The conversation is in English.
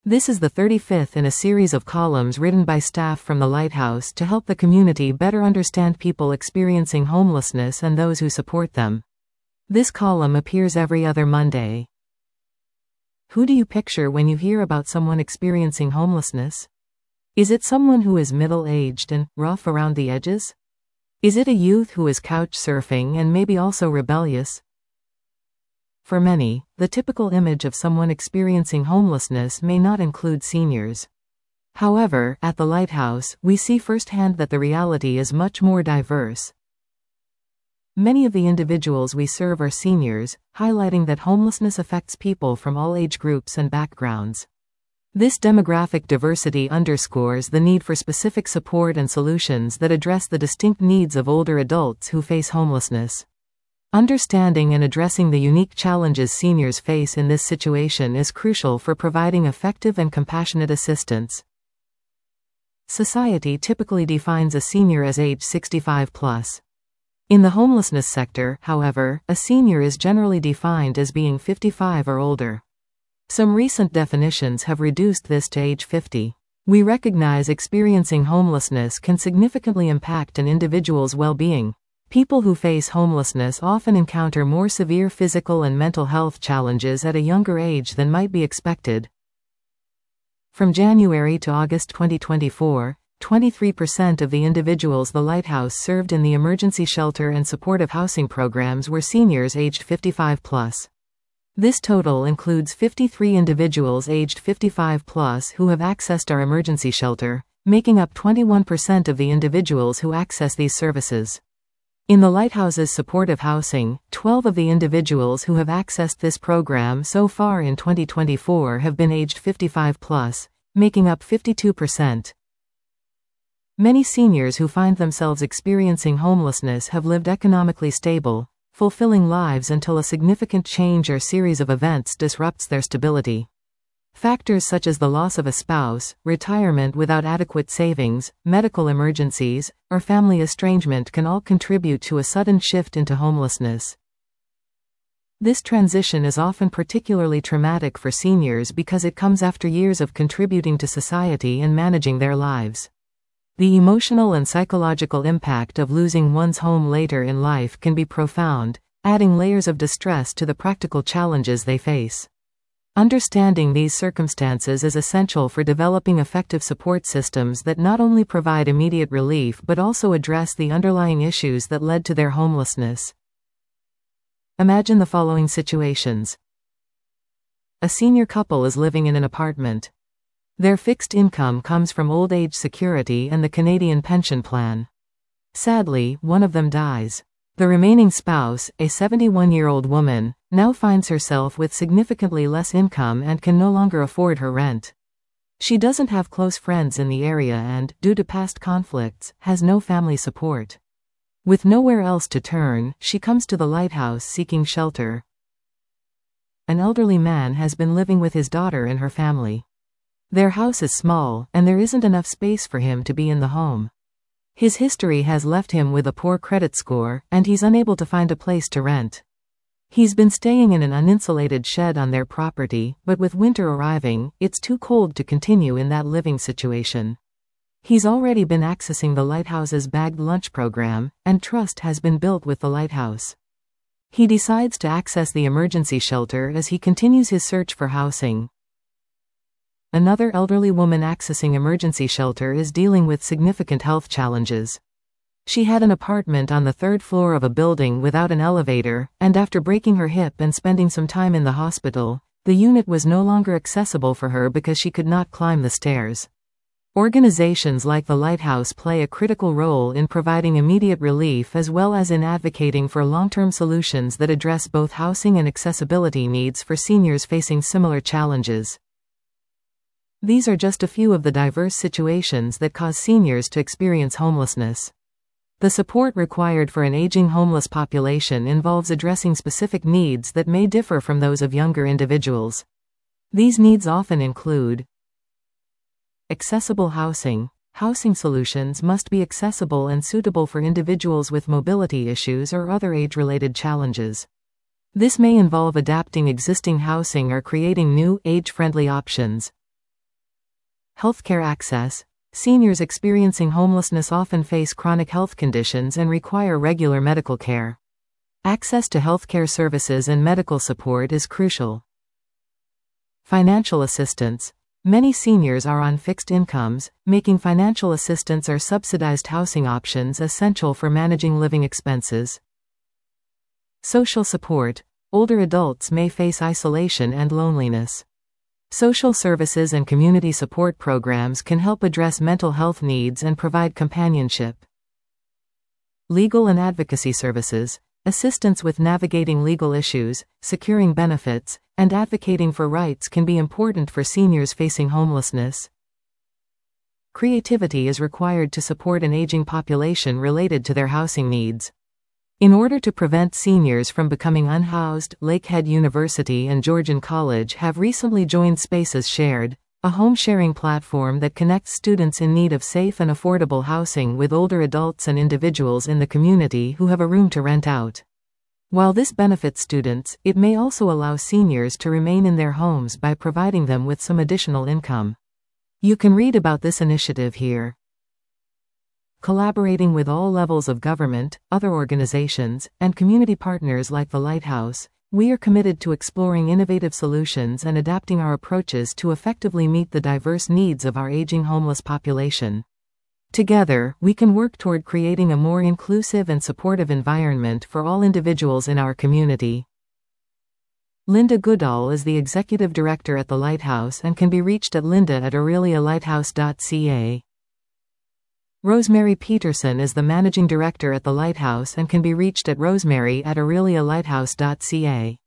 This is the 35th in a series of columns written by staff from the Lighthouse to help the community better understand people experiencing homelessness and those who support them. This column appears every other Monday. Who do you picture when you hear about someone experiencing homelessness? Is it someone who is middle-aged and rough around the edges? Is it a youth who is couch surfing and maybe also rebellious? For many, the typical image of someone experiencing homelessness may not include seniors. However, at the Lighthouse, we see firsthand that the reality is much more diverse. Many of the individuals we serve are seniors, highlighting that homelessness affects people from all age groups and backgrounds. This demographic diversity underscores the need for specific support and solutions that address the distinct needs of older adults who face homelessness. Understanding and addressing the unique challenges seniors face in this situation is crucial for providing effective and compassionate assistance. Society typically defines a senior as age 65 plus. In the homelessness sector, however, a senior is generally defined as being 55 or older. Some recent definitions have reduced this to age 50. We recognize experiencing homelessness can significantly impact an individual's well-being. People who face homelessness often encounter more severe physical and mental health challenges at a younger age than might be expected. From January to August 2024, 23% of the individuals the Lighthouse served in the emergency shelter and supportive housing programs were seniors aged 55 plus. This total includes 53 individuals aged 55 plus who have accessed our emergency shelter, making up 21% of the individuals who access these services. In the Lighthouse's supportive housing, 12 of the individuals who have accessed this program so far in 2024 have been aged 55 plus, making up 52%. Many seniors who find themselves experiencing homelessness have lived economically stable, fulfilling lives until a significant change or series of events disrupts their stability. Factors such as the loss of a spouse, retirement without adequate savings, medical emergencies, or family estrangement can all contribute to a sudden shift into homelessness. This transition is often particularly traumatic for seniors because it comes after years of contributing to society and managing their lives. The emotional and psychological impact of losing one's home later in life can be profound, adding layers of distress to the practical challenges they face. Understanding these circumstances is essential for developing effective support systems that not only provide immediate relief but also address the underlying issues that led to their homelessness. Imagine the following situations. A senior couple is living in an apartment. Their fixed income comes from old age security and the Canadian pension plan. Sadly, one of them dies. The remaining spouse, a 71-year-old woman, now finds herself with significantly less income and can no longer afford her rent. She doesn't have close friends in the area and, due to past conflicts, has no family support. With nowhere else to turn, she comes to the Lighthouse seeking shelter. An elderly man has been living with his daughter and her family. Their house is small, and there isn't enough space for him to be in the home. His history has left him with a poor credit score, and he's unable to find a place to rent. He's been staying in an uninsulated shed on their property, but with winter arriving, it's too cold to continue in that living situation. He's already been accessing the Lighthouse's bagged lunch program, and trust has been built with the Lighthouse. He decides to access the emergency shelter as he continues his search for housing. Another elderly woman accessing emergency shelter is dealing with significant health challenges. She had an apartment on the third floor of a building without an elevator, and after breaking her hip and spending some time in the hospital, the unit was no longer accessible for her because she could not climb the stairs. Organizations like the Lighthouse play a critical role in providing immediate relief as well as in advocating for long-term solutions that address both housing and accessibility needs for seniors facing similar challenges. These are just a few of the diverse situations that cause seniors to experience homelessness. The support required for an aging homeless population involves addressing specific needs that may differ from those of younger individuals. These needs often include accessible housing. Housing solutions must be accessible and suitable for individuals with mobility issues or other age-related challenges. This may involve adapting existing housing or creating new, age-friendly options. Healthcare access. Seniors experiencing homelessness often face chronic health conditions and require regular medical care. Access to healthcare services and medical support is crucial. Financial assistance. Many seniors are on fixed incomes, making financial assistance or subsidized housing options essential for managing living expenses. Social support. Older adults may face isolation and loneliness. Social services and community support programs can help address mental health needs and provide companionship. Legal and advocacy services. Assistance with navigating legal issues, securing benefits, and advocating for rights can be important for seniors facing homelessness. Creativity is required to support an aging population related to their housing needs. In order to prevent seniors from becoming unhoused, Lakehead University and Georgian College have recently joined Spaces Shared, a home-sharing platform that connects students in need of safe and affordable housing with older adults and individuals in the community who have a room to rent out. While this benefits students, it may also allow seniors to remain in their homes by providing them with some additional income. You can read about this initiative here. Collaborating with all levels of government, other organizations, and community partners like the Lighthouse, we are committed to exploring innovative solutions and adapting our approaches to effectively meet the diverse needs of our aging homeless population. Together, we can work toward creating a more inclusive and supportive environment for all individuals in our community. Linda Goodall is the Executive Director at the Lighthouse and can be reached at linda@aurelialighthouse.ca. Rosemary Peterson is the Managing Director at the Lighthouse and can be reached at rosemary@aurelialighthouse.ca.